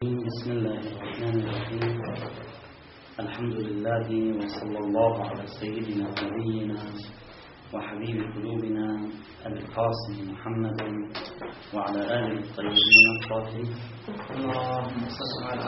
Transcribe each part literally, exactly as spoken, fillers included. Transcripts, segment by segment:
بسم الله الرحمن الرحيم. الحمد لله وصلى الله على سيدنا ونبينا وحبيب قلوبنا القاسم محمد وعلى آله الطيبين الطاهرين. اللهم صل على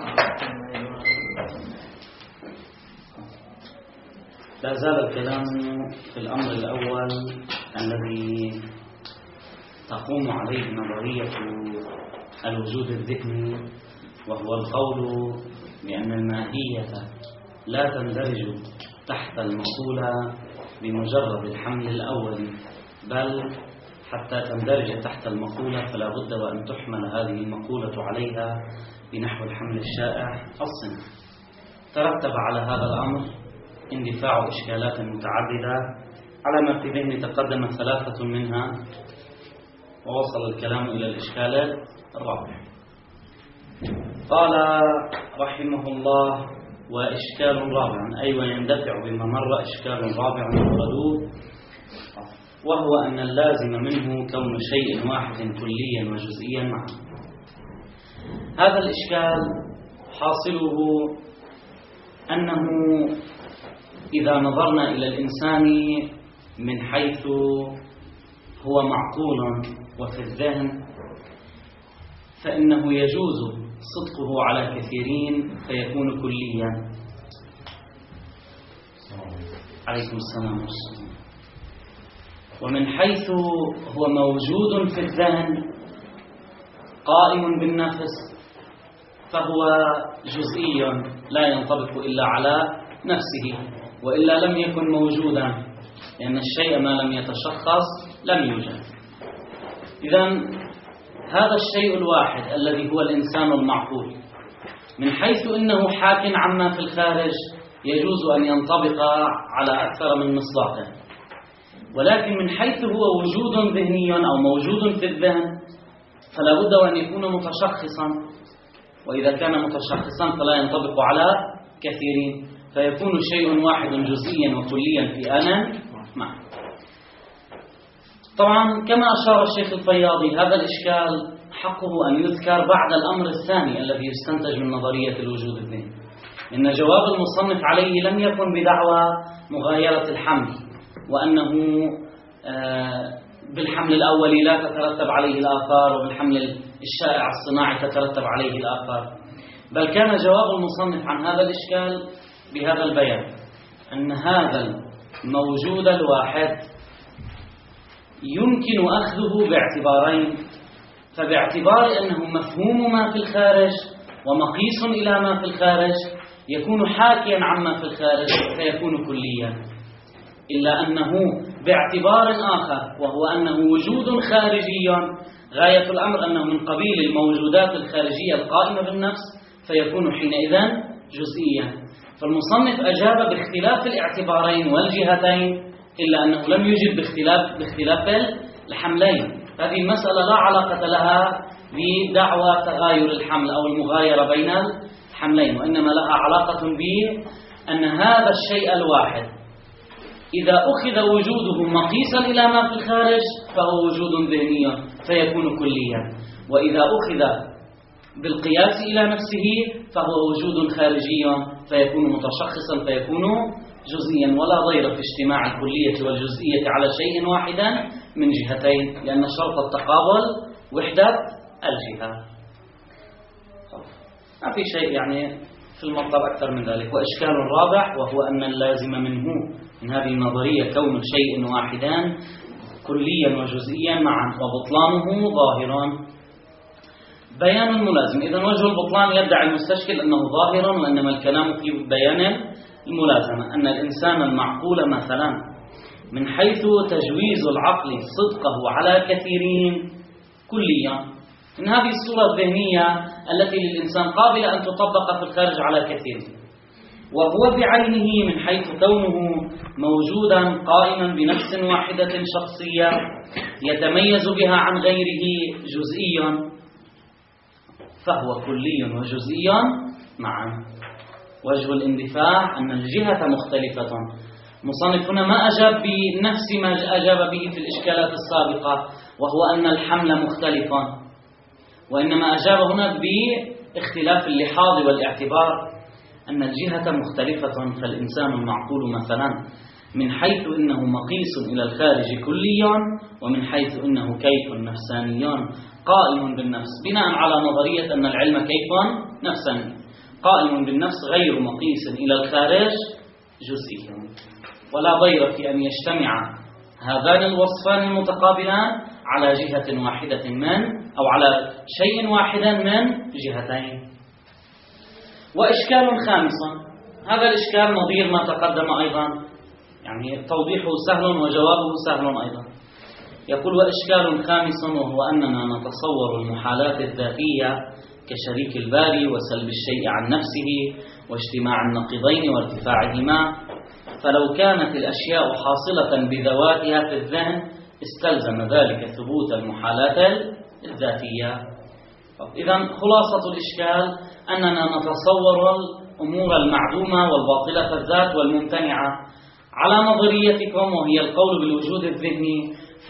لا زال الكلام في الأمر الأول الذي تقوم عليه نظرية الوجود الذهني، وهو القول بأن الماهية لا تندرج تحت المقولة بمجرد الحمل الأول، بل حتى تندرج تحت المقولة فلا بد وأن تحمل هذه المقولة عليها بنحو الحمل الشائع الصنع. ترتب على هذا الأمر اندفاع إشكالات متعددة على ما في ذهني تقدم ثلاثة منها، ووصل الكلام إلى الإشكال الرابع. قال رحمه الله: وإشكال رابع، أي ويندفع بما مر إشكال رابع مفردوه، وهو أن اللازم منه كون شيء واحد كليا وجزئيا معا. هذا الإشكال حاصله أنه إذا نظرنا إلى الإنسان من حيث هو معقول وفي الذهن، فإنه يجوز صدقه على كثيرين فيكون كليا. عليكم السلام والسلام. ومن حيث هو موجود في الذهن قائم بالنفس فهو جزئي لا ينطبق إلا على نفسه، وإلا لم يكن موجودا، لأن الشيء ما لم يتشخص لم يوجد. إذن هذا الشيء الواحد الذي هو الإنسان المعقول، من حيث إنه حاك عما في الخارج يجوز أن ينطبق على أكثر من مصداق، ولكن من حيث هو وجود ذهني أو موجود في الذهن فلا بد وأن يكون متشخصا، وإذا كان متشخصا فلا ينطبق على كثيرين، فيكون شيء واحد جزئيا وكليا في آن معا. طبعا كما أشار الشيخ الفياضي، هذا الإشكال حقه أن يذكر بعد الأمر الثاني الذي يستنتج من نظرية الوجود الذهني، إن جواب المصنف عليه لم يكن بدعوى مغايرة الحمل، وأنه بالحمل الأول لا تترتب عليه الآثار وبالحمل الشائع الصناعي تترتب عليه الآثار، بل كان جواب المصنف عن هذا الإشكال بهذا البيان: أن هذا الموجود الواحد يمكن أخذه باعتبارين، فباعتبار أنه مفهوم ما في الخارج ومقيس إلى ما في الخارج يكون حاكيا عما في الخارج فيكون كليا، إلا أنه باعتبار آخر وهو أنه وجود خارجي غاية الأمر أنه من قبيل الموجودات الخارجية القائمة بالنفس فيكون حينئذ جزئيا. فالمصنف أجاب باختلاف الاعتبارين والجهتين، إلا أنه لم يجب باختلاف, باختلاف الحملين. هذه المسألة لا علاقة لها بدعوى تغاير الحمل أو المغايرة بين الحملين، وإنما لها علاقة بأن هذا الشيء الواحد إذا أخذ وجوده مقيسا إلى ما في الخارج فهو وجود ذهني فيكون كليا، وإذا أخذ بالقياس إلى نفسه فهو وجود خارجي فيكون متشخصا فيكون جزئيا. ولا ضير في اجتماع الكلية والجزئية على شيء واحدا من جهتين، لأن شرط التقابل وحدة الجهة. ما في شيء يعني في المطلب أكثر من ذلك. وإشكال رابع، وهو أن اللازم منه من هذه النظرية كون شيء واحدا كليا وجزئيا معا، وبطلانه ظاهرا. بيان الملازم. إذن وجه البطلان يدعي المستشكل أنه ظاهر، وإنما الكلام في بيان الملازمة، أن الإنسان المعقول مثلا من حيث تجويز العقل صدقه على كثيرين كليا، إن هذه الصورة الذهنية التي للإنسان قابلة أن تطبق في الخارج على كثير، وهو بعينه من حيث كونه موجودا قائما بنفس واحدة شخصية يتميز بها عن غيره جزئيا، فهو كلي وجزئي معا. وجه الاندفاع أن الجهة مختلفة. مصنف هنا ما أجاب بنفس ما أجاب به في الإشكالات السابقة، وهو أن الحمل مختلفا، وإنما أجاب هنا اختلاف اللحاظ والاعتبار أن الجهة مختلفة، فالإنسان المعقول مثلا من حيث إنه مقيس إلى الخارج كليا، ومن حيث إنه كيف نفساني قائم بالنفس، بناء على نظرية أن العلم كيف نفساني قائم بالنفس غير مقيس إلى الخارج جزئيا. ولا ضير في أن يجتمع هذان الوصفان المتقابلان على جهة واحدة من أو على شيء واحد من جهتين. وإشكال خامس، هذا الإشكال نظير ما تقدم أيضا، يعني توضيحه سهل وجوابه سهل أيضا. يقول: وإشكال خامس، وهو أننا نتصور المحالات الذاتية كشريك الباري وسلب الشيء عن نفسه واجتماع النقيضين وارتفاعهما، فلو كانت الأشياء حاصلة بذواتها في الذهن استلزم ذلك ثبوت المحالات الذاتية. إذن خلاصة الإشكال أننا نتصور الأمور المعدومة والباطلة الذات والممتنعة على نظريتكم، وهي القول بالوجود الذهني،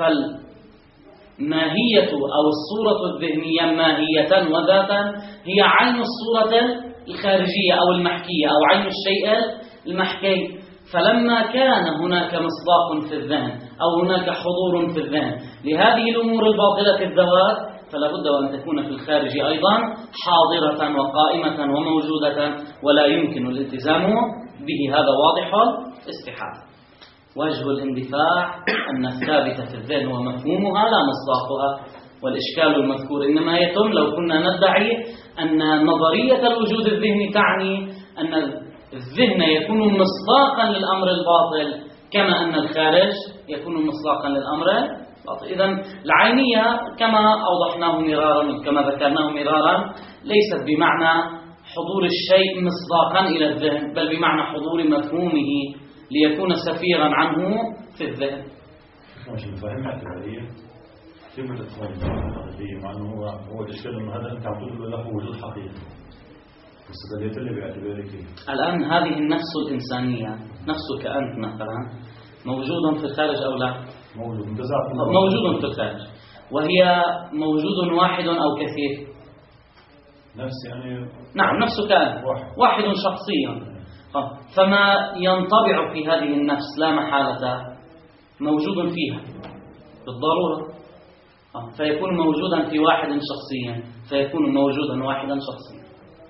فالماهية أو الصورة الذهنية ماهية وذاتا هي عين الصورة الخارجية أو المحكية أو عين الشيء المحكي. فلما كان هناك مصداق في الذهن أو هناك حضور في الذهن لهذه الأمور الباطلة الذوات، فلا بد وأن تكون في الخارج أيضا حاضرة وقائمة وموجودة، ولا يمكن الالتزام به. هذا واضح الاستحالة. وجه الاندفاع أن الثابت في الذهن ومفهومها لا مصداقها، والإشكال المذكور إنما يتم لو كنا ندعي أن نظرية الوجود الذهني تعني أن الذهن يكون مصداقا للأمر الباطل، كما أن الخارج يكون مصداقا للأمر الباطل. إذن العينية كما أوضحناه مرارا كما ذكرناه مرارا ليست بمعنى حضور الشيء مصداقا إلى الذهن، بل بمعنى حضور مفهومه ليكون سفيرا عنه في الذهن. مش مفاهيم اعتبارية كيف تتفهم الحقيقية، مع أنه هو هو الإشكال أنه هذا أنت عم تقول له وجود حقيقي، بس بديت اللي باعتبارك الآن هذه النفس الإنسانية، نفسك أنت مثلا، موجود في الخارج أو لا؟ موجود موجود في الخارج، وهي موجود واحد أو كثير؟ نفس يعني نعم، نفسك أنت واحد, واحد شخصيا. فما ينطبع في هذه النفس لا محالة موجود فيها بالضرورة، فيكون موجودا في واحد شخصيا، فيكون موجودا واحدا شخصيا.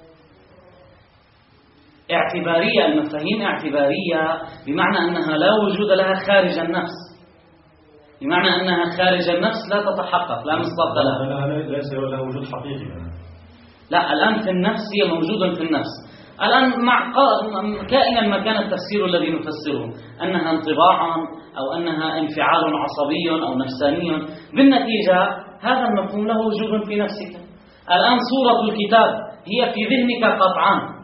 اعتبارية، المفاهيم اعتبارية بمعنى أنها لا وجود لها خارج النفس، بمعنى أنها خارج النفس لا تتحقق، لا مصداق لها، ليس لها وجود حقيقي. لا، الآن في النفس هي موجودة في النفس. الآن مع كائنا ما كان التفسير الذي نفسره أنها انطباع أو أنها انفعال عصبي أو نفساني، بالنتيجة هذا المفهوم له وجود في نفسك. الآن صورة الكتاب هي في ذهنك قطعا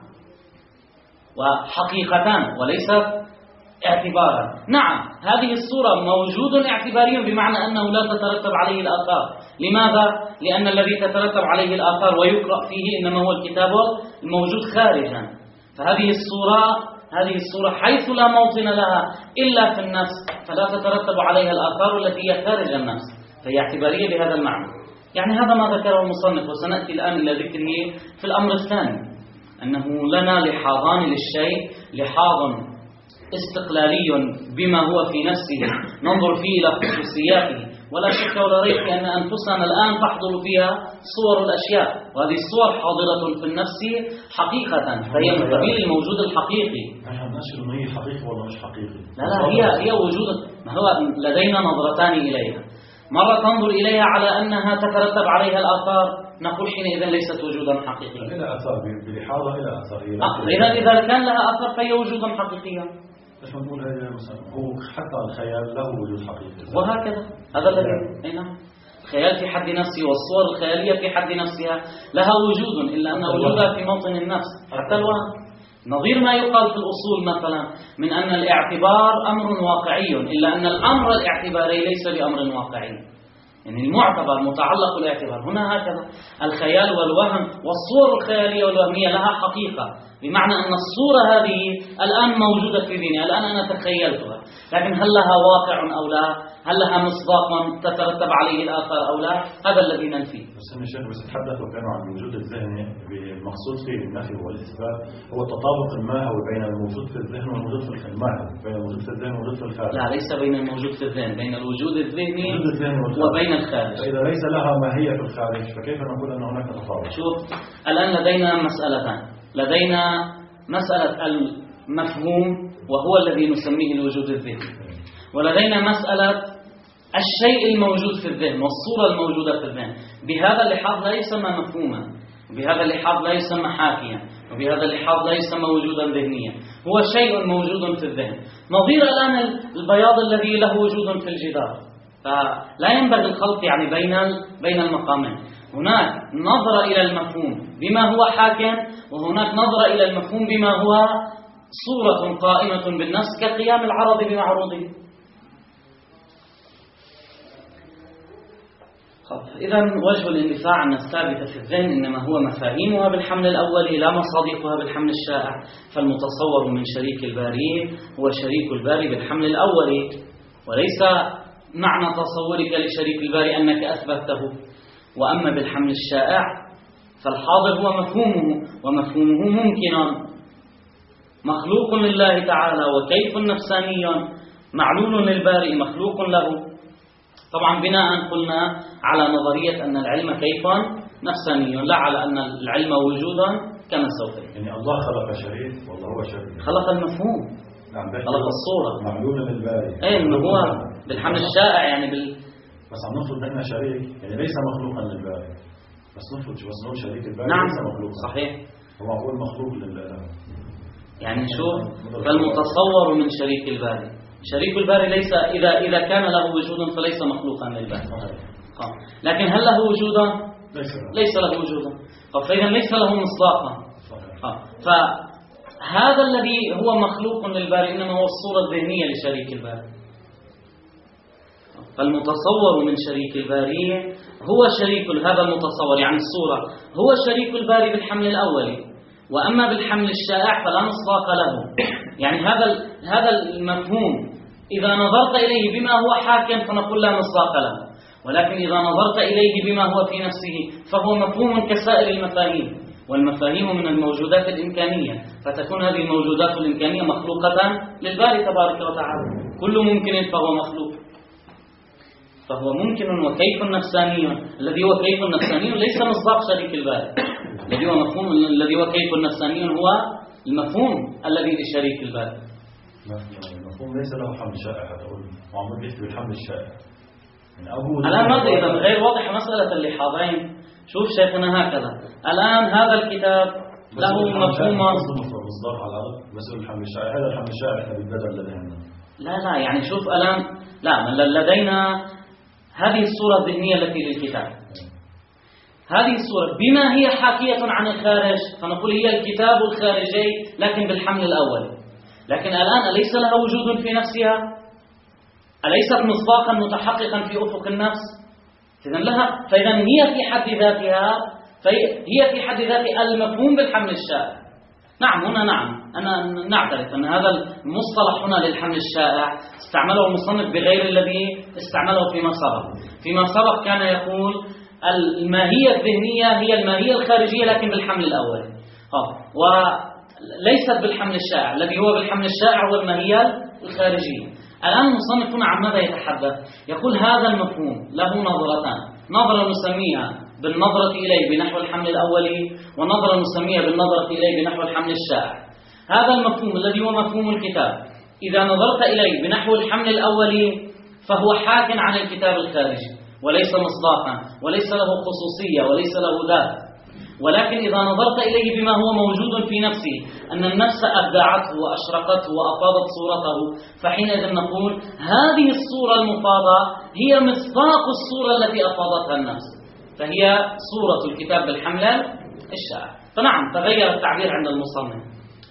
وحقيقتان وليست اعتبارا. نعم، هذه الصورة موجود اعتباريا بمعنى أنه لا تترتب عليه الآثار. لماذا؟ لأن الذي تترتب عليه الآثار ويقرأ فيه إنما هو الكتاب الموجود خارجا. فهذه الصورة هذه الصورة حيث لا موطن لها إلا في النفس، فلا تترتب عليها الآثار التي هي خارج النفس، فهي اعتبارية بهذا المعنى. يعني هذا ما ذكره المصنف، وسنأتي الآن إلى ذكره في الأمر الثاني، أنه لنا لحاظان للشيء: لحاظ استقلالي بما هو في نفسه ننظر فيه إلى خصوصياته، ولا شك ولا ريب أن أنفسنا الآن تحضر فيها صور الأشياء، وهذه الصور حاضرة في النفس حقيقة، فهي من قبيل الموجود الحقيقي. نحن نشر أنه هي حقيقي ولا مش حقيقي؟ لا لا، هي هي وجود. ما هو لدينا نظرتان إليها، مرة تنظر إليها على أنها تترتب عليها الآثار، نقول حينئذ ليست وجودا حقيقيا. إلى آثار بلحاظة إلى آثار. إذا إذا كان لها آثار فهي وجودا حقيقيا. ليش نقول هذا مثلا هو حتى الخيال له وجود حقيقي، وهكذا هذا الذي أي نعم، الخيال في حد نفسه والصور الخيالية في حد نفسها لها وجود، إلا أن وجودها في موطن النفس حتى الوهم. نظير ما يقال في الأصول مثلا من أن الاعتبار أمر واقعي، إلا أن الأمر الاعتباري ليس بأمر واقعي. يعني المعتبر متعلق الاعتبار هنا هكذا. الخيال والوهم والصور الخيالية والوهمية لها حقيقة، بمعنى أن الصورة هذه الآن موجودة في ذهني، الآن أنا تخيلتها، لكن هل لها واقع أو لا؟ هل لها مصداق تترتب عليه الآثار أو لا؟ هذا الذي ننفيه. بس هم الشيخ بس تحدثوا كانوا عن الوجود الذهني، بالمقصود فيه النفي والإثبات هو التطابق الماهوي بين الموجود في الذهن والموجود في الماهوي، بين الموجود في الذهن والموجود في الخارج. لا، ليس بين الموجود في الذهن، بين الوجود الذهني وبين الخارج. فإذا ليس لها ماهية في الخارج فكيف نقول أن هناك تطابق؟ شوف، الآن لدينا مسألتان، لدينا مسألة المفهوم وهو الذي نسميه الوجود الذهني، ولدينا مسألة الشيء الموجود في الذهن والصورة الموجودة في الذهن. بهذا اللحاظ لا يسمى مفهوما، وبهذا اللحاظ لا يسمى حاكيا، وبهذا اللحاظ لا يسمى وجودا ذهنيا، هو شيء موجود في الذهن. نظير الآن البياض الذي له وجود في الجدار، فلا ينبغي الخلط يعني بين بين المقامين. هناك نظرة إلى المفهوم بما هو حاكم، وهناك نظرة إلى المفهوم بما هو صورة قائمة بالنفس كقيام العرض بمعروضه. إذا وجه الاندفاع أن الثابتة في الذهن إنما هو مفاهيمها بالحمل الأولي لا مصادقها بالحمل الشائع، فالمتصور من شريك الباري هو شريك الباري بالحمل الأولي، وليس معنى تصورك لشريك الباري أنك أثبته. وأما بالحمل الشائع فالحاضر هو مفهومه، ومفهومه ممكن مخلوق لله تعالى، وكيف نفساني معلول للباري مخلوق له. طبعا بناء قلنا على نظرية أن العلم كيف نفساني، لا على أن العلم وجودا كما سوف. يعني الله خلق شريك والله هو شريك، خلق المفهوم، نعم، خلق الصورة معلول للباري. أي إنه هو بالحمل الشائع يعني بال بس عم نفرض أنه شريك يعني ليس مخلوقا للباري، بس نفرض بس نقول شريك الباري نعم ليس مخلوقا. صحيح، هو معقول مخلوق لله يعني شو فالمتصور من شريك الباري، شريك الباري ليس إذا إذا كان له وجود فليس مخلوقا للباري، لكن هل له وجودا؟ ليس له وجودا، فإذا ليس له مصداقا. فهذا الذي هو مخلوق للباري إنما هو الصورة الذهنية لشريك الباري. فالمتصور من شريك الباري هو شريك هذا المتصور يعني الصورة هو شريك الباري بالحمل الأولي، وأما بالحمل الشائع فلا مصداق له. يعني هذا هذا المفهوم إذا نظرت إليه بما هو حاكم فنقول لا مصداق له، ولكن إذا نظرت إليه بما هو في نفسه فهو مفهوم كسائر المفاهيم، والمفاهيم من الموجودات الإمكانية، فتكون هذه الموجودات الإمكانية مخلوقة للباري تبارك وتعالى. كل ممكن فهو مخلوق، فهو ممكن وكيف نفساني. الذي هو كيف نفساني ليس مصداق شريك الباري، الذي هو مفهوم الذي هو كيف نفساني هو المفهوم الذي لشريك الباري. المفهوم ليس له حمل شائع، حتى أقول معمول بيحكي بالحمل الشائع. الآن ماذا إذا غير واضح مسألة اللحاظين؟ شوف شيخنا هكذا الآن هذا الكتاب له مفهوم مصداق على الأرض، بس الحمل الشائع هذا الحمل الشائع احنا بالبدل لدينا. لا لا يعني شوف الآن لا لدينا هذه الصورة الذهنية التي للكتاب، هذه الصورة بما هي حاكية عن الخارج فنقول هي الكتاب الخارجي لكن بالحمل الأول. لكن الآن أليس لها وجود في نفسها؟ أليست مصداقا متحققا في أفق النفس؟ إذن لها، فإذا هي في حد ذاتها هي في حد ذاتها المفهوم بالحمل الشائع. نعم هنا نعم أنا نعترف أن هذا المصطلح هنا للحمل الشائع استعمله المصنف بغير الذي استعمله فيما سبق. فيما سبق كان يقول الماهية الذهنية هي الماهية الخارجية لكن بالحمل الأول، وليست بالحمل الشائع. الذي هو بالحمل الشائع هو الماهية الخارجية. الآن المصنف هنا عن ماذا يتحدث؟ يقول هذا المفهوم له نظرتان، نظرة نسميها بالنظرة إليه بنحو الحمل الأولي، ونظرة نسميها بالنظرة إليه بنحو الحمل الشائع. هذا المفهوم الذي هو مفهوم الكتاب إذا نظرت إليه بنحو الحمل الأولي فهو حاك عن الكتاب الخارجي وليس مصداقا وليس له خصوصية وليس له ذات. ولكن إذا نظرت إليه بما هو موجود في نفسه أن النفس أبدعته وأشرقته وأفاضت صورته، فحينئذ نقول هذه الصورة المفاضة هي مصداق الصورة التي أفاضتها النفس، فهي صورة الكتاب بالحمل الشائع. فنعم تغير التعبير عند المصنف.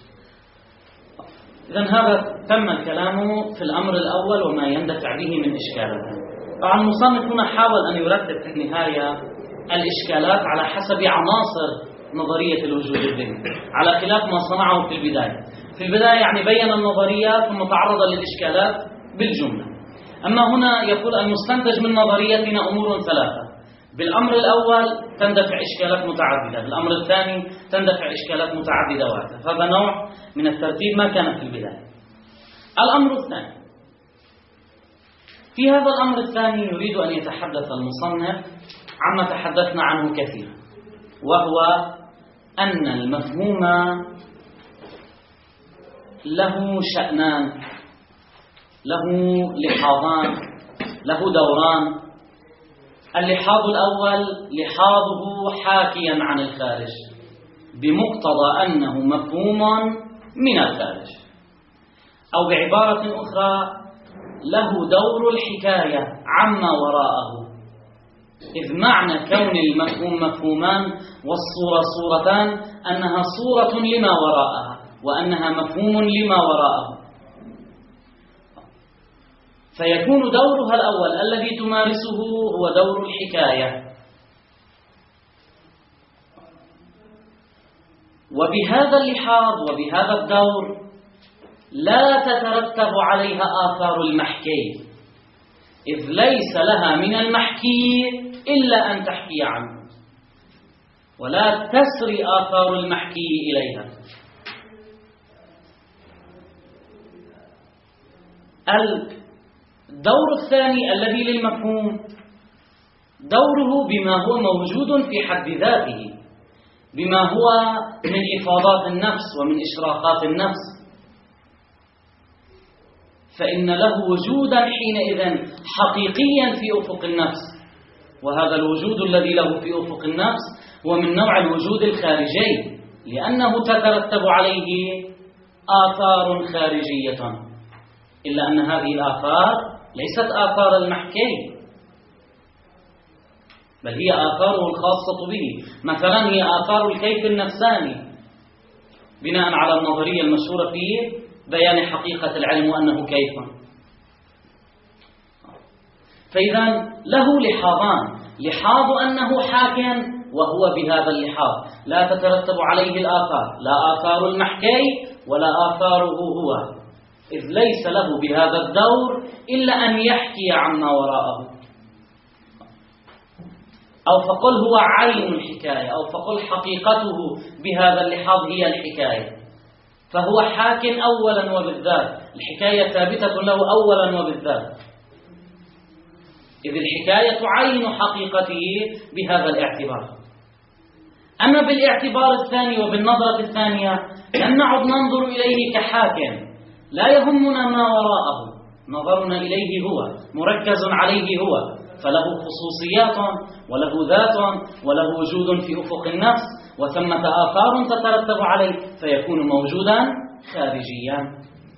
إذن هذا تم الكلام في الأمر الأول وما يندفع به من إشكالات. طبعا المصنف هنا حاول أن يرتب في النهاية الإشكالات على حسب عناصر نظرية الوجود الذهني، على خلاف ما صنعه في البداية. في البداية يعني بين النظريات ثم تعرض للإشكالات بالجملة. أما هنا يقول المستنتج من نظريتنا أمور ثلاثة: بالأمر الأول تندفع إشكالات متعددة، بالأمر الثاني تندفع إشكالات متعددة وهكذا. هذا نوع من الترتيب ما كان في البداية. الأمر الثاني، في هذا الأمر الثاني يريد أن يتحدث المصنف عما تحدثنا عنه كثيرا، وهو أن المفهوم له شأنان، له لحاظان، له دوران. اللحاظ الأول لحاظه حاكيا عن الخارج بمقتضى أنه مفهوم من الخارج، أو بعبارة أخرى له دور الحكاية عما وراءه، إذ معنى كون المفهوم مفهومان والصورة صورتان أنها صورة لما وراءها وأنها مفهوم لما وراءه، فيكون دورها الأول الذي تمارسه هو دور الحكاية. وبهذا اللحاظ وبهذا الدور لا تترتب عليها آثار المحكي، إذ ليس لها من المحكي إلا أن تحكي عنه، ولا تسري آثار المحكي إليها. الدور الثاني الذي للمفهوم دوره بما هو موجود في حد ذاته، بما هو من إفاضات النفس ومن إشراقات النفس، فإن له وجودا حينئذ حقيقيا في أفق النفس، وهذا الوجود الذي له في أفق النفس هو من نوع الوجود الخارجي، لأنه تترتب عليه آثار خارجية، إلا أن هذه الآثار ليست آثار المحكي، بل هي آثاره الخاصة به. مثلا هي آثار الكيف النفساني بناء على النظرية المشهورة في بيان حقيقة العلم وأنه كيف. فإذا له لحاظان: لحاظ أنه حاكم وهو بهذا اللحاظ لا تترتب عليه الآثار، لا آثار المحكي ولا آثاره هو، إذ ليس له بهذا الدور إلا أن يحكي عما وراءه. أو فقل هو عين الحكاية، أو فقل حقيقته بهذا اللحاظ هي الحكاية، فهو حاك أولا وبالذات، الحكاية ثابتة له أولا وبالذات، إذ الحكاية عين حقيقته بهذا الاعتبار. أما بالاعتبار الثاني وبالنظرة الثانية لن نعد ننظر إليه كحاكم، لا يهمنا ما وراءه، نظرنا إليه هو مركز عليه هو، فله خصوصيات وله ذات وله وجود في أفق النفس، وثمة آثار تترتب عليه فيكون موجودا خارجيا.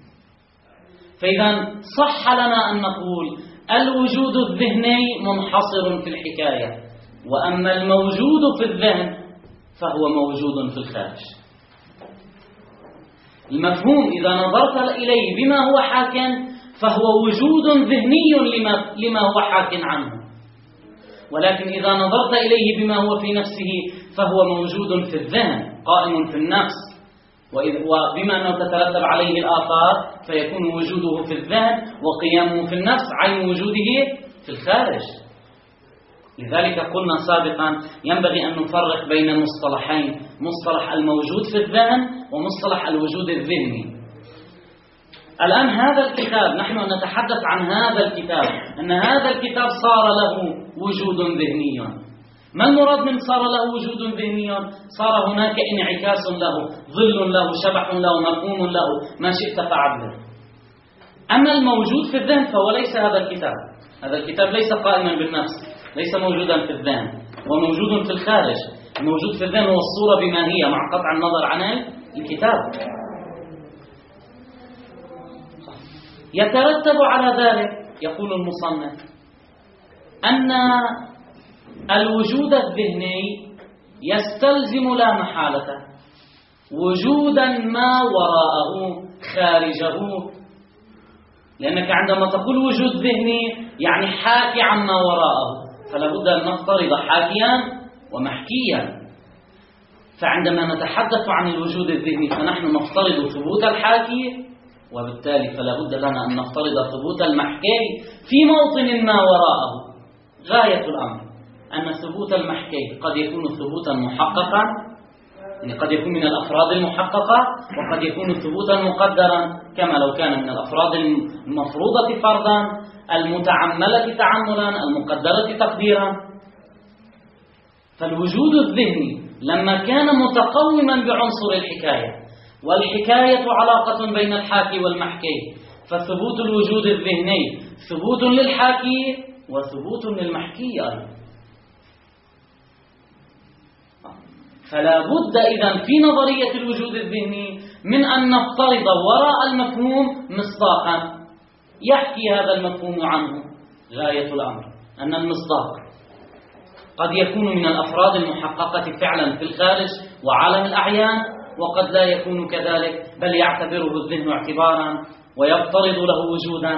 فإذا صح لنا أن نقول الوجود الذهني منحصر في الحكاية، وأما الموجود في الذهن فهو موجود في الخارج. المفهوم إذا نظرت إليه بما هو حاكم فهو وجود ذهني لما, لما هو حاك عنه، ولكن إذا نظرت إليه بما هو في نفسه فهو موجود في الذهن قائم في النفس، وبما أنه تترتب عليه الآثار فيكون وجوده في الذهن وقيامه في النفس عين وجوده في الخارج. لذلك قلنا سابقا ينبغي أن نفرق بين مصطلحين: مصطلح الموجود في الذهن ومصطلح الوجود الذهني. الآن هذا الكتاب نحن نتحدث عن هذا الكتاب، أن هذا الكتاب صار له وجود ذهني. ما المراد من صار له وجود ذهني؟ صار هناك انعكاس له، ظل له، شبح له، مفهوم له، ما شئت فعبر. أما الموجود في الذهن فهو ليس هذا الكتاب، هذا الكتاب ليس قائما بالنفس، ليس موجودا في الذهن، وموجود في الخارج. الموجود في الذهن هو الصورة بما هي مع قطع النظر عن الكتاب. يترتب على ذلك يقول المصنف أن الوجود الذهني يستلزم لا محالة وجودا ما وراءه خارجه، لأنك عندما تقول وجود ذهني يعني حاكي عما وراءه، فلا بد أن نفترض حاكيا ومحكيا. فعندما نتحدث عن الوجود الذهني فنحن نفترض ثبوت الحاكي، وبالتالي فلا بد لنا أن نفترض ثبوت المحكي في موطن ما وراءه. غاية الأمر أن ثبوت المحكي قد يكون ثبوتا محققا، يعني قد يكون من الأفراد المحققة، وقد يكون ثبوتا مقدرا كما لو كان من الأفراد المفروضة فرضا، المتعملة تعملا، المقدرة تقديرا. فالوجود الذهني لما كان متقوما بعنصر الحكاية، والحكاية علاقة بين الحاكي والمحكي، فثبوت الوجود الذهني ثبوت للحاكي وثبوت للمحكي أيضا. فلا بد إذن في نظرية الوجود الذهني من أن نفترض وراء المفهوم مصداقا يحكي هذا المفهوم عنه. غاية الأمر أن المصداق قد يكون من الأفراد المحققة فعلا في الخارج وعالم الأعيان، وقد لا يكون كذلك، بل يعتبره الذهن اعتبارا ويفترض له وجودا.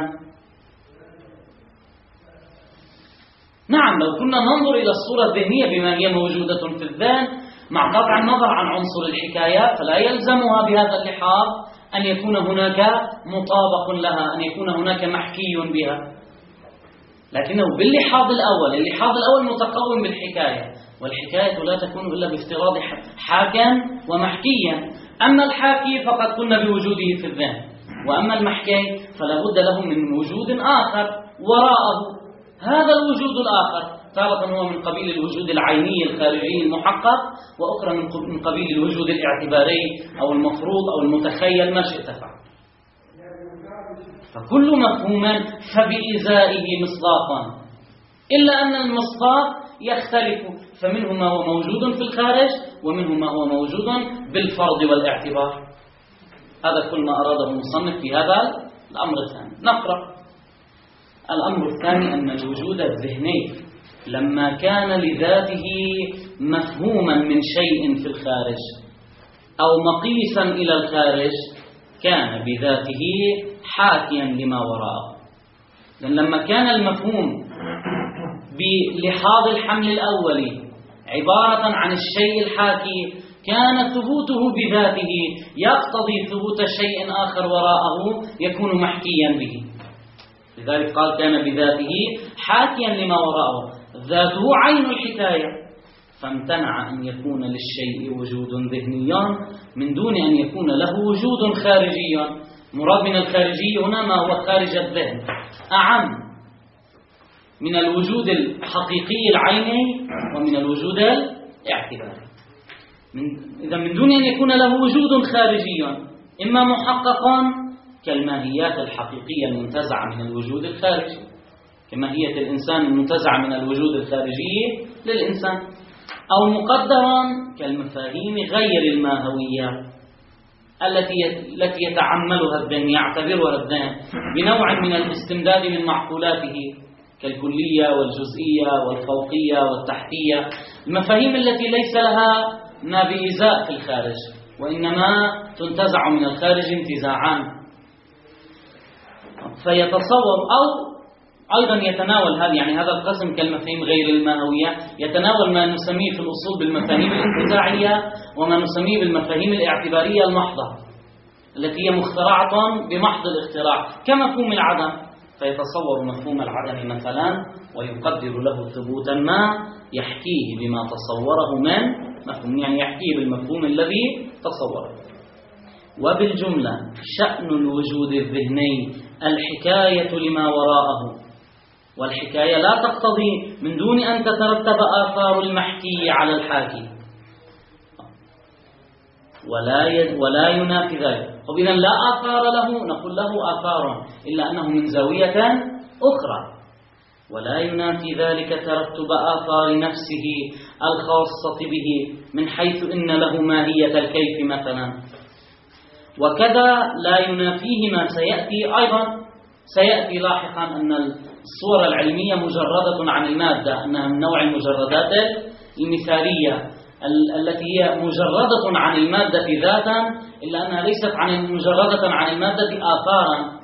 نعم، لو كنا ننظر إلى الصورة الذهنية بما هي موجودة في الذهن مع قطع النظر عن عنصر الحكاية، فلا يلزمها بهذا اللحاظ أن يكون هناك مطابق لها، أن يكون هناك محكي بها. لكنه باللحاظ الأول، اللحاظ الأول متقوم بالحكاية، والحكاية لا تكون إلا بافتراض حاكا ومحكيا. أما الحاكي فقد قلنا بوجوده في الذهن، وأما المحكي فلا بد له من وجود آخر وراءه. هذا الوجود الآخر تارة هو من قبيل الوجود العيني الخارجي المحقق، وأخرى من قبيل الوجود الاعتباري أو المفروض أو المتخيل، ما شئت فعل. فكل مفهوم فبإزائه مصداقا، إلا أن المصداق يختلف، فمنه ما هو موجود في الخارج ومنه ما هو موجود بالفرض والاعتبار. هذا كل ما أراده المصنف في هذا الأمر الثاني. نقرأ الأمر الثاني أن الوجود الذهني لما كان لذاته مفهوما من شيء في الخارج أو مقيسا إلى الخارج كان بذاته حاكيا لما وراءه. لأن لما كان المفهوم بلحاظ الحمل الأولي عبارة عن الشيء الحاكي كان ثبوته بذاته يقتضي ثبوت شيء آخر وراءه يكون محكيا به. لذلك قال كان بذاته حاكيا لما وراءه، ذاته عين الحكاية، فامتنع أن يكون للشيء وجود ذهني من دون أن يكون له وجود خارجي. مراد من الخارجي هنا ما هو خارج الذهن، أعم من الوجود الحقيقي العيني ومن الوجود الاعتباري. إذا من دون أن يكون له وجود خارجي، إما محققا كالماهيات الحقيقية المنتزعة من الوجود الخارجي، كماهية الإنسان المنتزعة من الوجود الخارجي للإنسان، أو مقدرا كالمفاهيم غير الماهوية التي التي يتعملها الذهن، يعتبرها الذهن بنوع من الاستمداد من معقولاته كالكلية والجزئية والفوقية والتحتية، المفاهيم التي ليس لها ما بإزاء في الخارج وإنما تنتزع من الخارج انتزاعا. فيتصور أو أيضا يتناول هذا، يعني هذا القسم كالمفاهيم غير الماهوية يتناول ما نسميه في الأصول بالمفاهيم الانتزاعية وما نسميه بالمفاهيم الاعتبارية المحضة التي هي مخترعة بمحض الاختراع كمفهوم العدم. فيتصور مفهوم العدم مثلا ويقدر له ثبوتا ما يحكيه بما تصوره من مفهوم، يعني يحكيه بالمفهوم الذي تصوره. وبالجملة شأن الوجود الذهني الحكاية لما وراءه، والحكاية لا تقتضي من دون أن تترتب آثار المحكي على الحاكي، ولا ولا ينافي ذلك. وإذا لا آثار له نقول له آثار إلا أنه من زاوية أخرى، ولا ينافي ذلك ترتب آثار نفسه الخاصة به من حيث إن له ماهية الكيف مثلا. وكذا لا ينافيه ما سيأتي أيضا، سيأتي لاحقا أن الصور العلمية مجردة عن المادة، أنها من نوع المجردات المثالية التي هي مجردة عن المادة ذاتا، إلا أنها ليست عن مجردة عن المادة آثارا.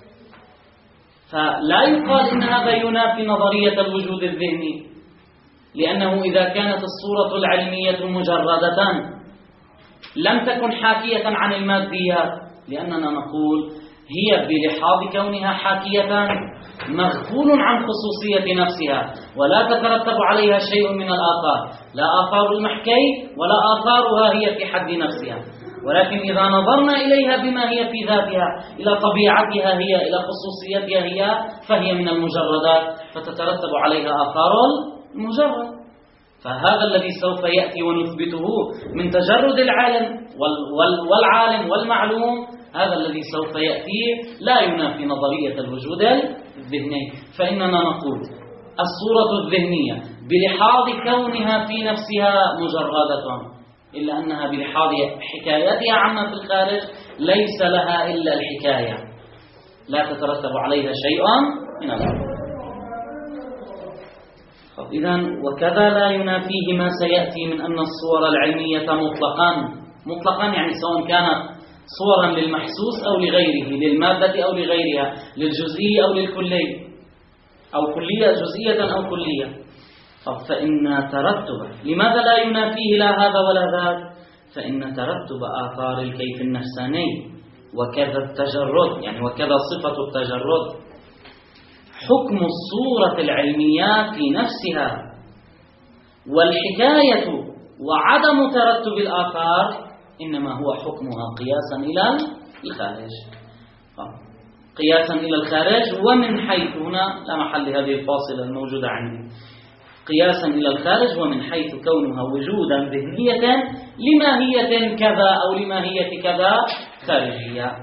فلا يقال إن هذا ينافي نظرية الوجود الذهني، لأنه إذا كانت الصورة العلمية مجردة لم تكن حاكية عن الماديات، لأننا نقول هي بلحاظ كونها حاكية مغفول عن خصوصية نفسها ولا تترتب عليها شيء من الآثار، لا آثار المحكي ولا آثارها هي في حد نفسها. ولكن إذا نظرنا إليها بما هي في ذاتها، إلى طبيعتها هي، إلى خصوصيتها هي، فهي من المجردات فتترتب عليها آثار المجرد. فهذا الذي سوف يأتي ونثبته من تجرد العالم والعالم والمعلوم، هذا الذي سوف يأتي لا ينافي نظرية الوجود الذهني. فإننا نقول الصورة الذهنية بلحاظ كونها في نفسها مجردة، إلا أنها بلحاظ حكايتها عما في الخارج ليس لها إلا الحكاية، لا تترتب عليها شيء من الأمر. إذن وكذا لا ينافيه ما سيأتي من أن الصور العلمية مطلقا مطلقا يعني سواء كانت صورا للمحسوس أو لغيره، للمادة أو لغيرها، للجزئي أو للكلي، أو كلية جزئية أو كلية. فإن ترتب لماذا لا ينافيه لا هذا ولا ذاك؟ فإن ترتب آثار الكيف النفساني وكذا التجرد، يعني وكذا صفة التجرد، حكم الصورة العلمية في نفسها والحكاية وعدم ترتب الآثار إنما هو حكمها قياسا إلى الخارج، قياسا إلى الخارج. ومن حيث هنا لا محل هذه الفاصلة الموجودة عندي، قياسا إلى الخارج ومن حيث كونها وجودا ذهنية لماهية كذا أو لماهية كذا خارجية،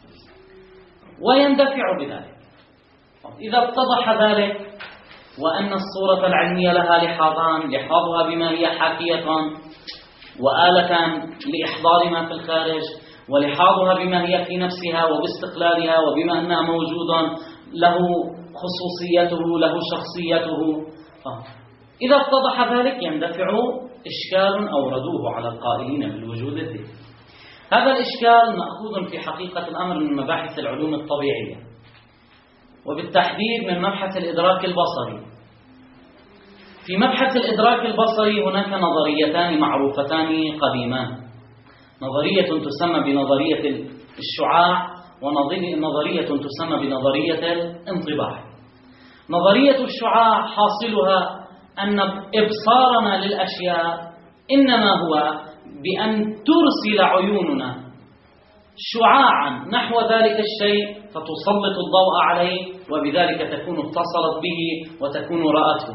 ويندفع بذلك. إذا اتضح ذلك وأن الصورة العلمية لها لحاظان، لحاظها بما هي حاكية وآلة لإحضار ما في الخارج، ولحاظها بما هي في نفسها وباستقلالها وبما أنها موجود له خصوصيته له شخصيته. إذا اتضح ذلك يندفع إشكال أوردوه على القائلين بالوجود الذهني. هذا الإشكال مأخوذ في حقيقة الأمر من مباحث العلوم الطبيعية، وبالتحديد من مبحث الإدراك البصري. في مبحث الإدراك البصري هناك نظريتان معروفتان قديمان، نظرية تسمى بنظرية الشعاع، ونظرية تسمى بنظرية الانطباع. نظرية الشعاع حاصلها أن إبصارنا للأشياء إنما هو بأن ترسل عيوننا شعاعا نحو ذلك الشيء فتسلط الضوء عليه، وبذلك تكون اتصلت به وتكون رأته.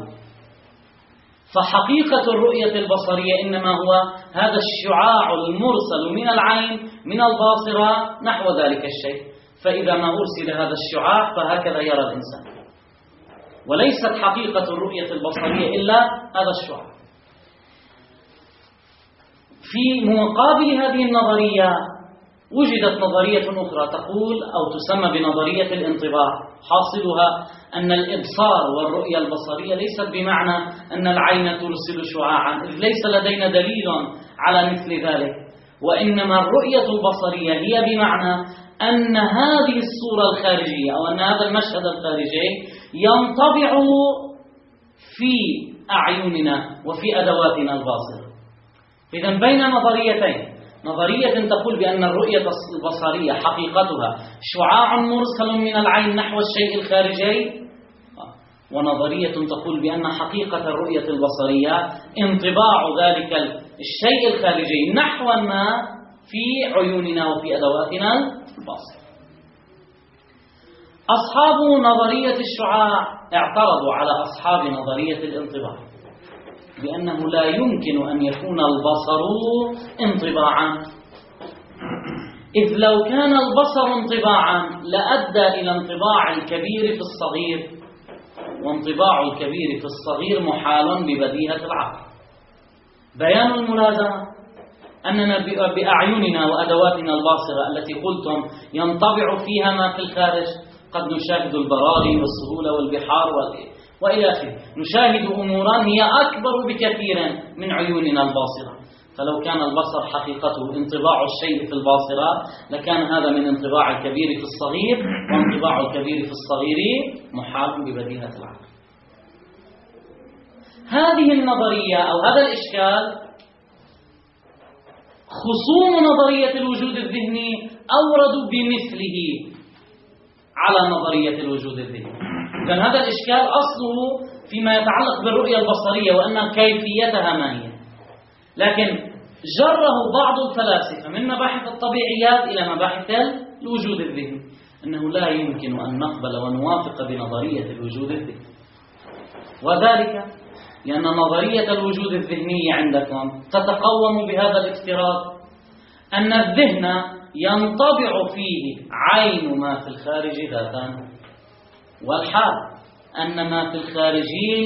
فحقيقة الرؤية البصرية إنما هو هذا الشعاع المرسل من العين من الباصرة نحو ذلك الشيء، فإذا ما أرسل هذا الشعاع فهكذا يرى الإنسان، وليست حقيقة الرؤية البصرية إلا هذا الشعاع. في مقابل هذه النظرية وجدت نظرية أخرى تقول أو تسمى بنظرية الانطباع، حاصلها أن الإبصار والرؤية البصرية ليست بمعنى أن العين ترسل شعاعا، إذ ليس لدينا دليل على مثل ذلك، وإنما الرؤية البصرية هي بمعنى أن هذه الصورة الخارجية أو أن هذا المشهد الخارجي ينطبع في أعيننا وفي أدواتنا الباصرة. إذن بين نظريتين، نظرية تقول بأن الرؤية البصرية حقيقتها شعاع مرسل من العين نحو الشيء الخارجي، ونظرية تقول بأن حقيقة الرؤية البصرية انطباع ذلك الشيء الخارجي نحو ما في عيوننا وفي أدواتنا الباصرة. أصحاب نظرية الشعاع اعترضوا على أصحاب نظرية الانطباع بأنه لا يمكن أن يكون البصر انطباعا، إذ لو كان البصر انطباعا لأدى إلى انطباع الكبير في الصغير، وانطباع الكبير في الصغير محال ببديهة العقل. بيان الملازمة أننا بأعيننا وأدواتنا الباصرة التي قلتم ينطبع فيها ما في الخارج، قد نشاهد البراري والسهول والبحار وإلى آخره، نشاهد أمورا هي أكبر بكثير من عيوننا الباصرة. فلو كان البصر حقيقته انطباع الشيء في الباصرة لكان هذا من انطباع الكبير في الصغير، وانطباع الكبير في الصغير محال ببديهة العقل. هذه النظرية أو هذا الإشكال خصوم نظرية الوجود الذهني أوردوا بمثله على نظرية الوجود الذهني. إذن هذا الإشكال أصله فيما يتعلق بالرؤية البصرية وأن كيفيتها ما هي، لكن جره بعض الفلاسفة من مباحث الطبيعيات إلى مباحث الوجود الذهني، أنه لا يمكن أن نقبل ونوافق بنظرية الوجود الذهني، وذلك لأن نظرية الوجود الذهني عندكم تتقوم بهذا الافتراض أن الذهن ينطبع فيه عين ما في الخارج ذاتا، والحال أن ما في الخارج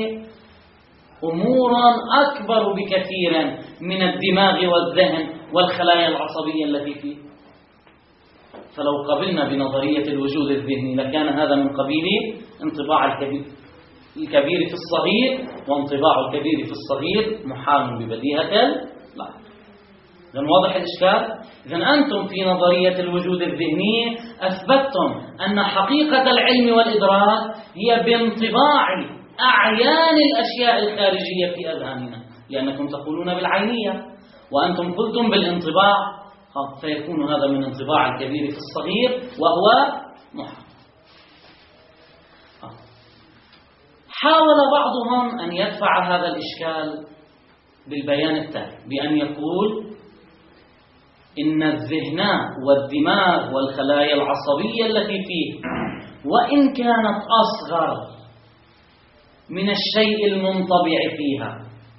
أمور أكبر بكثير من الدماغ والذهن والخلايا العصبية التي فيه. فلو قبلنا بنظرية الوجود الذهني لكان هذا من قبيل انطباع الكبير الكبير في الصغير، وانطباع الكبير في الصغير محال ببديهة لا. إذن واضح الإشكال؟ إذن أنتم في نظرية الوجود الذهني أثبتتم أن حقيقة العلم والإدراك هي بانطباع أعيان الأشياء الخارجية في أذهاننا، لأنكم تقولون بالعينية وأنتم قلتم بالانطباع، فيكون هذا من انطباع الكبير في الصغير وهو محال. حاول بعضهم أن يدفع هذا الإشكال بالبيان التالي بأن يقول إن الذهن والدماغ والخلايا العصبية التي فيه وإن كانت أصغر من الشيء المنطبع فيها،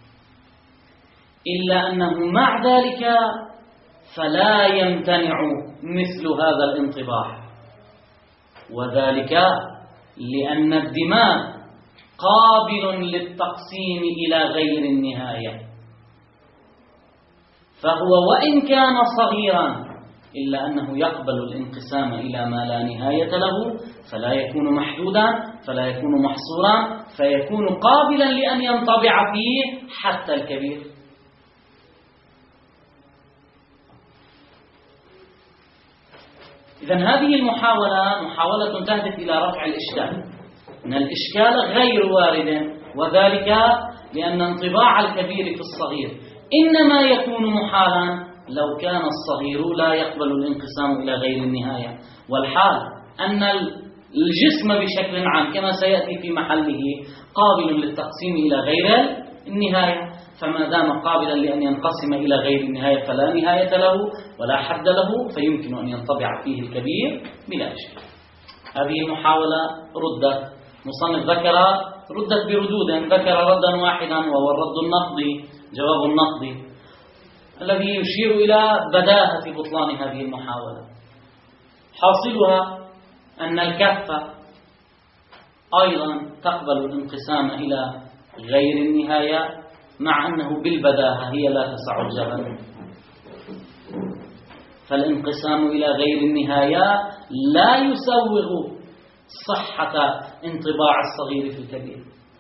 إلا أنه مع ذلك فلا يمتنع مثل هذا الانطباع، وذلك لأن الدماغ قابل للتقسيم إلى غير النهاية، فهو وإن كان صغيرا إلا أنه يقبل الانقسام إلى ما لا نهاية له، فلا يكون محدودا، فلا يكون محصورا، فيكون قابلا لأن ينطبع فيه حتى الكبير. إذن هذه المحاولة محاولة تهدف إلى رفع الإشكال، أن الإشكال غير وارد، وذلك لأن انطباع الكبير في الصغير إنما يكون محالا لو كان الصغير لا يقبل الانقسام إلى غير النهاية، والحال أن الجسم بشكل عام كما سيأتي في محله قابل للتقسيم إلى غير النهاية، فما دام قابلا لأن ينقسم إلى غير النهاية فلا نهاية له ولا حد له، فيمكن أن ينطبع فيه الكبير بلا شيء. هذه المحاولة ردت، مصنف ذكر ردت بردود، ذكر ردا واحدا وهو الرد النقدي، جواب النقدي الذي يشير إلى بداهة بطلان هذه المحاولة. حاصلها أن الكفة أيضا تقبل الانقسام إلى غير النهاية، مع أنه بالبداهة هي لا تسع الجبل، فالانقسام إلى غير النهاية لا يسوغ صحة انطباع الصغير في الكبير،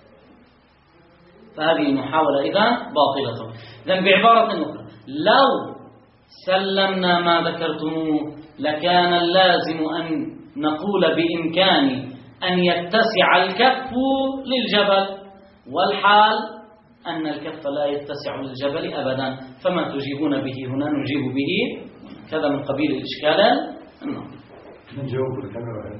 فهذه المحاولة إذن باطلة. إذن بعبارة أخرى، لو سلمنا ما ذكرتموه لكان اللازم أن نقول بإمكان أن يتسع الكف للجبل، والحال أن الكف لا يتسع للجبل أبدا، فما تجيبون به هنا نجيب به كذا من قبيل الإشكال النظري. نجاوب بالكاميرا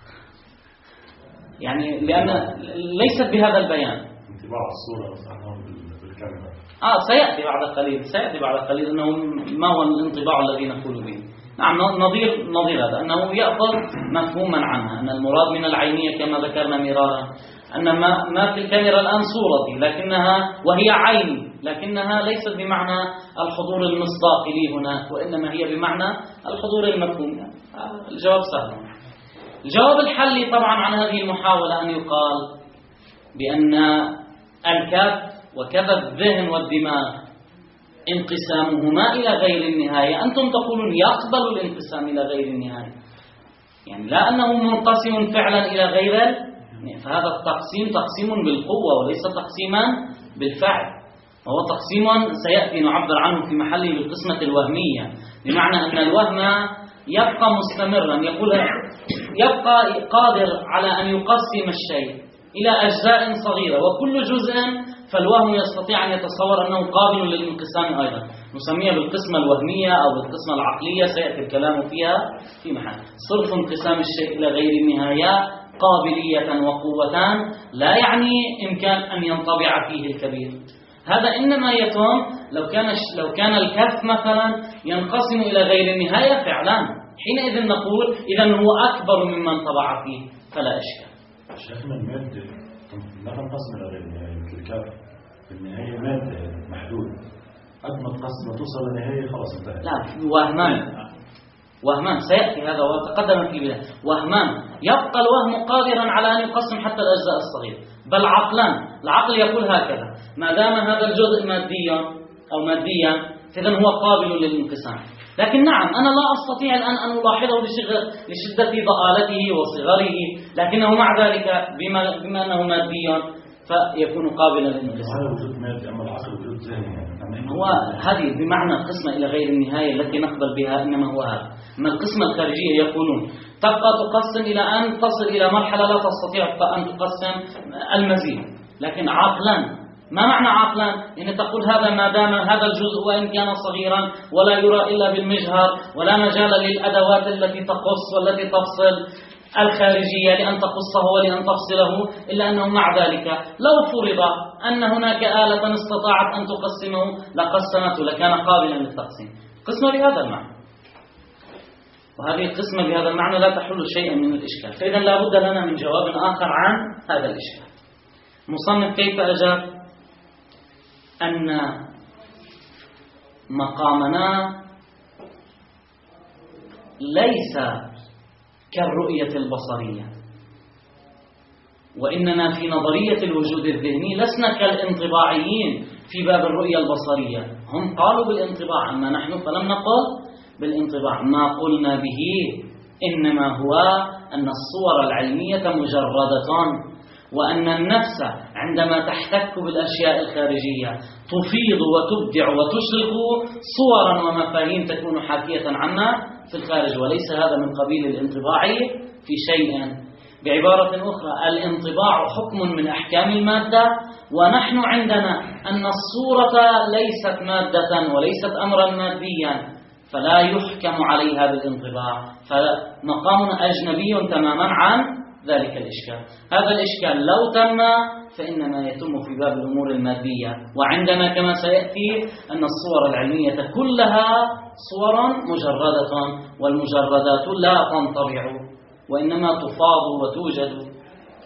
يعني لأن ليست بهذا البيان انطباع الصورة بالكاميرا. آه سيأتي بعد قليل سيأتي بعد قليل أنه ما هو الانطباع الذي نقول به. نعم، نظير نظير هذا أنه يأخذ مفهوما عنها، أن المراد من العينية كما ذكرنا مرارا أن ما, ما في الكاميرا الآن صورتي لكنها وهي عيني، لكنها ليست بمعنى الحضور المصداقي لي هناك، وإنما هي بمعنى الحضور المفهومي. آه الجواب سهل. الجواب الحلي طبعا عن هذه المحاولة أن يقال بأن الكف وكذا الذهن والدماغ انقسامهما إلى غير النهاية، أنتم تقولون يقبل الانقسام إلى غير النهاية، يعني لا أنه منقسم فعلا إلى غير، فهذا التقسيم تقسيم بالقوة وليس تقسيما بالفعل، وهو تقسيم سيأتي نعبر عنه في محله بالقسمة الوهمية، بمعنى أن الوهم يبقى مستمرا، يقول يبقى قادر على أن يقسم الشيء إلى أجزاء صغيرة، وكل جزء فالوهم يستطيع أن يتصور أنه قابل للانقسام أيضا، نسميها بالقسمة الوهمية أو بالقسمة العقلية، سيأتي الكلام فيها في محل. صرف انقسام الشيء إلى غير النهاية قابلية وقوتان لا يعني إمكان أن ينطبع فيه الكبير. هذا إنما يتم لو كان لو كان الكف مثلا ينقسم إلى غير النهاية فعلا، حينئذ نقول إذا هو أكبر مما انطبع فيه فلا إشكال. شيخنا المادة لا تنقسم إلى غير النهاية مثل الكف، النهاية مادة محدود، قد ما تقسم توصل للنهاية خلاص انتهت. لا، وهمان وهمان سيأتي هذا وتقدم في بلاد وهمان، يبقى الوهم قادرا على أن يقسم حتى الأجزاء الصغيرة، بل عقلان. العقل يقول هكذا: ما دام هذا الجزء ماديا أو ماديا فإذا هو قابل للانقسام. لكن نعم، أنا لا أستطيع الآن أن ألاحظه لشدة ضآلته وصغره، لكنه مع ذلك بما, بما أنه ماديا فيكون قابلا للانقسام. هذا وجود مادي، أما العقل وجود ذهني. هو هذه بمعنى القسمة إلى غير النهاية التي نقبل بها، إنما هو هذا. أما القسمة الخارجية يقولون تبقى تقسم إلى أن تصل إلى مرحلة لا تستطيع أن تقسم المزيد. لكن عقلا، ما معنى عقلا؟ إن تقول هذا ما دام هذا الجزء وإن كان صغيرا ولا يرى إلا بالمجهر ولا مجال للأدوات التي تقص والتي تفصل الخارجية لأن تقصه ولأن تفصله، إلا أنه مع ذلك لو فرض أن هناك آلة استطاعت أن تقسمه لقسمته لكان قابلا للتقسيم. قسمة بهذا المعنى، وهذه القسمة بهذا المعنى لا تحل شيئا من الإشكال. فإذا لا بد لنا من جواب آخر عن هذا الإشكال. مصنف كيف أجاب؟ أن مقامنا ليس كالرؤية البصرية، وإننا في نظرية الوجود الذهني لسنا كالانطباعيين في باب الرؤية البصرية. هم قالوا بالانطباع، أما نحن فلم نقل بالانطباع. ما قلنا به إنما هو أن الصور العلمية مجردة، وأن النفس عندما تحتك بالأشياء الخارجية تفيض وتبدع وتشرق صورا ومفاهيم تكون حاكية عنا في الخارج، وليس هذا من قبيل الانطباع في شيء. بعبارة أخرى، الانطباع حكم من أحكام المادة، ونحن عندنا أن الصورة ليست مادة وليست أمرا ماديا، فلا يحكم عليها بالانطباع، فمقامنا أجنبي تماما عن ذلك الإشكال. هذا الإشكال لو تم فإنما يتم في باب الأمور المادية، وعندنا كما سيأتي أن الصور العلمية كلها صور مجردة، والمجردات لا تنطبع وإنما تفاض وتوجد.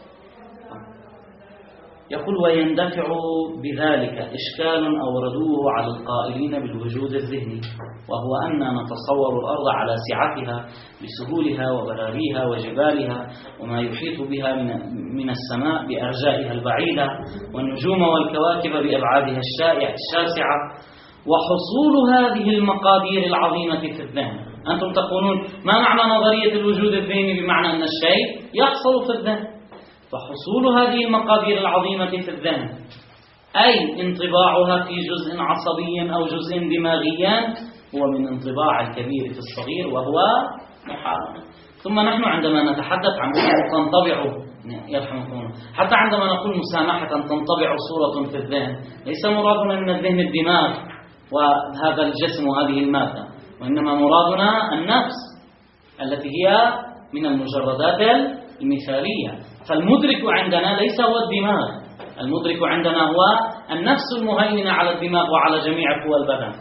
يقول: ويندفع بذلك إشكال أوردوه على القائلين بالوجود الذهني، وهو أن نتصور الأرض على سعتها بسهولها وبراريها وجبالها وما يحيط بها من السماء بأرجائها البعيدة، والنجوم والكواكب بأبعادها الشاسعة، وحصول هذه المقادير العظيمة في الذهن. أنتم تقولون ما معنى نظرية الوجود الذهني؟ بمعنى أن الشيء يحصل في الذهن. فحصول هذه المقادير العظيمة في الذهن، أي انطباعها في جزء عصبي أو جزء دماغي، هو من انطباع الكبير في الصغير وهو محال. ثم نحن عندما نتحدث عن تنطبع، يرحمكم، حتى عندما نقول مسامحة تنطبع صورة في الذهن، ليس مرادنا من الذهن الدماغ وهذا الجسم وهذه المادة، وإنما مرادنا النفس التي هي من المجردات المثالية. فالمدرك عندنا ليس هو الدماغ، المدرك عندنا هو النفس المهيمنة على الدماغ وعلى جميع قوى البدن.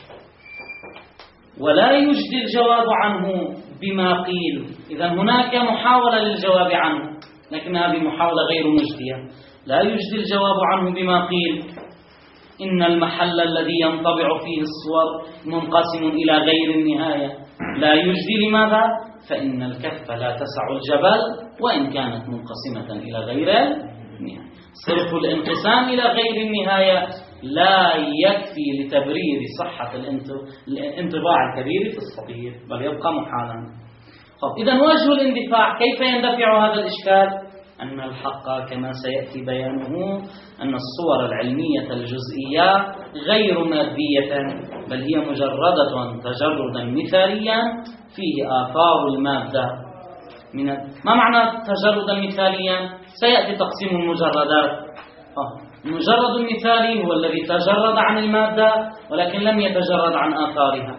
ولا يجدي الجواب عنه بما قيل. إذا هناك محاولة للجواب عنه، لكن هذه محاولة غير مجدية. لا يجدي الجواب عنه بما قيل إن المحل الذي ينطبع فيه الصور منقسم إلى غير النهاية. لا يجدي لماذا؟ فإن الكف لا تسع الجبل وإن كانت منقسمة إلى غير النهاية. صرف الانقسام إلى غير النهاية لا يكفي لتبرير صحة الانطباع الكبير في الصغير، بل يبقى محالا. إذا وجه الاندفاع، كيف يندفع هذا الإشكال؟ أن الحق كما سيأتي بيانه أن الصور العلمية الجزئية غير مادية، بل هي مجردة تجردا مثاليا فيه آثار المادة. من ما معنى تجردا مثاليا؟ سيأتي تقسيم المجردات. المجرد المثالي هو الذي تجرد عن المادة ولكن لم يتجرد عن آثارها.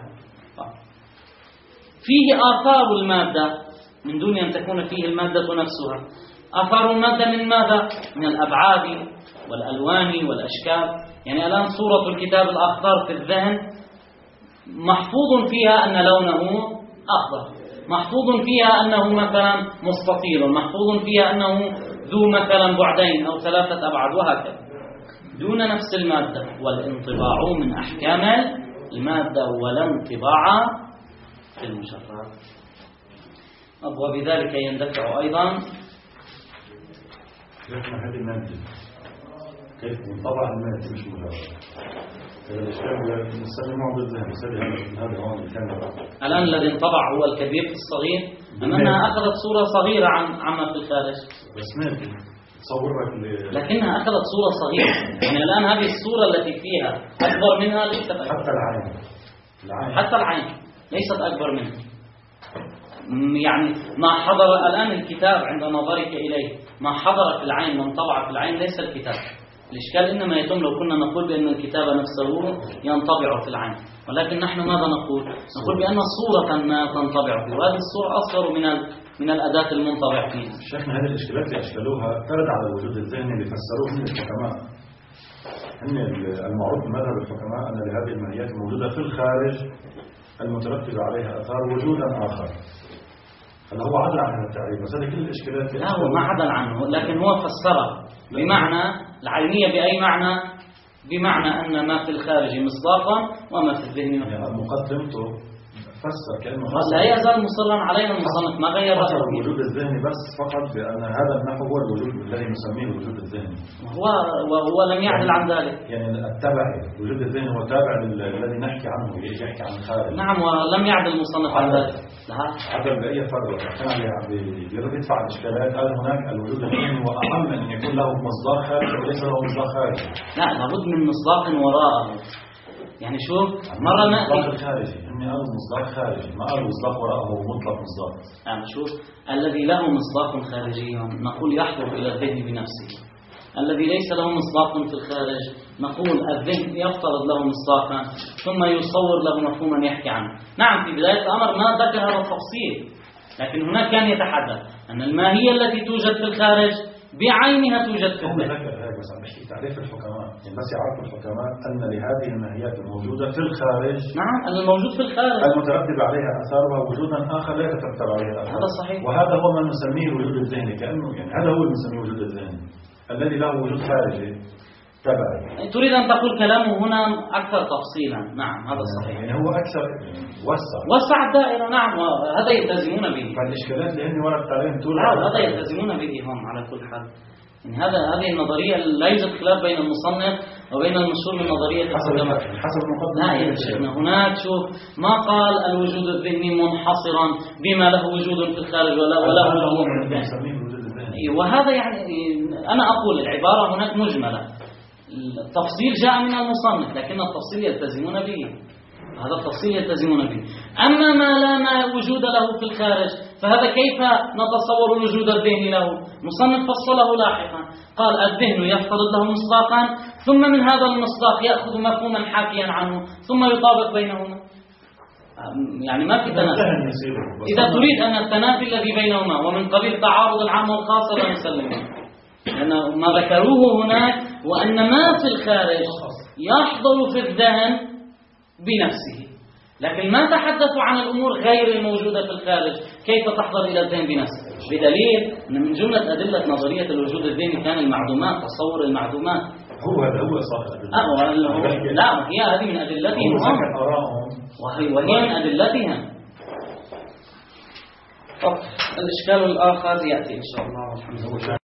فيه آثار المادة من دون أن تكون فيه المادة نفسها. آثار المادة من ماذا؟ من الأبعاد والألوان والأشكال. يعني الآن صورة الكتاب الأخضر في الذهن محفوظ فيها أن لونه أخضر، محفوظ فيها أنه مثلا مستطيل، محفوظ فيها أنه ذو مثلا بعدين أو ثلاثة أبعاد وهكذا، دون نفس المادة. والانطباع من أحكام المادة ولا انطباع في المجرد. وبذلك يندفع أيضا كيف هذه المادة، كيف انطبع المادة مش مجرد. هذا الإشكال نسميه بالذهن. هذا هون الكاميرا الآن الذي انطبع هو الكبير في الصغير، أم أنها أخذت صورة صغيرة عن عما في الخارج. بس مادة تصورك ل... لكنها أخذت صورة صغيرة. يعني الآن هذه الصورة التي فيها أكبر منها ليست أكبر. حتى العين. العين حتى العين ليست أكبر منها. يعني ما حضر الآن الكتاب عند نظرك إليه، ما حضر في العين من طبع في العين ليس الكتاب. الإشكال إنما يتم لو كنا نقول بأن الكتاب نفسه ينطبع في العين، ولكن نحن ماذا نقول؟ نقول بأن الصورة ما تنطبع فيه، وهذه الصورة أصغر من من الأداة المنطبع فيها. شيخنا هذه الإشكالات اللي أشكلوها ترد على الوجود الذهني اللي فسروه من الحكماء. إن المعروف في مذهب الحكماء أن لهذه الماهيات الموجودة في الخارج المترتب عليها آثار وجودا آخر. هل هو عدل عن هذا التعريف؟ بس هذه كل الإشكالات. لا، هو ما عدل عنه، لكن هو فسره بمعنى العينية. بأي معنى؟ بمعنى أن ما في الخارج مصداقا وما في الذهن يعني مقدمته فسر كأنه لا يزال مصرا علينا المصنف، ما غير فسر الوجود الذهني بس فقط بأن هذا النحو هو الوجود الذي نسميه الوجود الذهني، وهو, وهو لم يعدل عن ذلك. يعني التبعي الوجود الذهني هو تابع الذي نحكي عنه، يجي يحكي عن الخارج. نعم، ولم يعدل المصنف عن ذلك. لا، عدل بأي فرق. كان يريد يدفع الإشكالات. قال هناك الوجود الذهني هو أهم أن يكون له مصداق خارج وليس له مصداق خارج. لا، لابد من مصداق وراءه. يعني شوف، مرة نأتي المصداق الخارجي، إني قالوا مصداق خارجي، ما قالوا مصداق وراءه مطلق مصداق. يعني شوف، الذي له مصداق خارجي نقول يحضر إلى الذهن بنفسه. الذي ليس له مصداق في الخارج نقول الذهن يفترض له مصداقا ثم يصور له مفهوما يحكي عنه. نعم، في بداية الأمر ما ذكر هذا التفصيل، لكن هناك كان يتحدث أن الماهية التي توجد في الخارج بعينها توجد في الذهن. ذكر هذا بس عم بحكي تعريف الحكماء، يعني بس يعرفوا الحكماء أن لهذه الماهيات الموجودة في الخارج، نعم، الموجود في الخارج المترتب عليها آثارها وجودا آخر لا يترتب عليها آثار. هذا صحيح. وهذا هو ما نسميه الوجود الذهني، كأنه يعني هذا هو اللي نسميه الوجود الذهني الذي له وجود خارجي تبعي. تريد أن تقول كلامه هنا أكثر تفصيلا. نعم، هذا صحيح. يعني هو أكثر وسع وسع الدائرة. نعم، وهذا يلتزمون به. فالإشكالات اللي هن ورد عليهم طول هذا يلتزمون به هم على كل حال. يعني هذا هذه النظرية لا يوجد خلاف بين المصنف وبين المشهور من نظرية الحكماء. حسب المقدمة. لا يا شيخنا، هناك شوف ما قال الوجود الذهني منحصرا بما له وجود في الخارج ولا ولا وجود في الذهن. وهذا يعني أنا أقول العبارة هناك مجملة، التفصيل جاء من المصنف لكن التفصيل يلتزمون به. هذا التفصيل يلتزمون به. أما ما لا ما وجود له في الخارج فهذا كيف نتصور الوجود الذهني له؟ مصنف فصله لاحقا، قال الذهن يفترض له مصداقا ثم من هذا المصداق يأخذ مفهوما حاكيا عنه ثم يطابق بينهما. يعني ما في تنافي. إذا تريد أن التنافي الذي بينهما ومن قبيل تعارض العام والخاص لا نسلمه، لأن ما ذكروه هناك وأن ما في الخارج يحضر في الذهن بنفسه، لكن ما تحدثوا عن الأمور غير الموجودة في الخارج كيف تحضر إلى الذهن بنفسه. بدليل أن من جملة أدلة نظرية الوجود الذهني كان المعدومات، تصور المعدومات. هو هذا هو صاحب أه لا، هي هذه من أدلتهم وهي, وهي من أدلتهم. طب الإشكال الآخر يأتي إن شاء الله والحمد لله.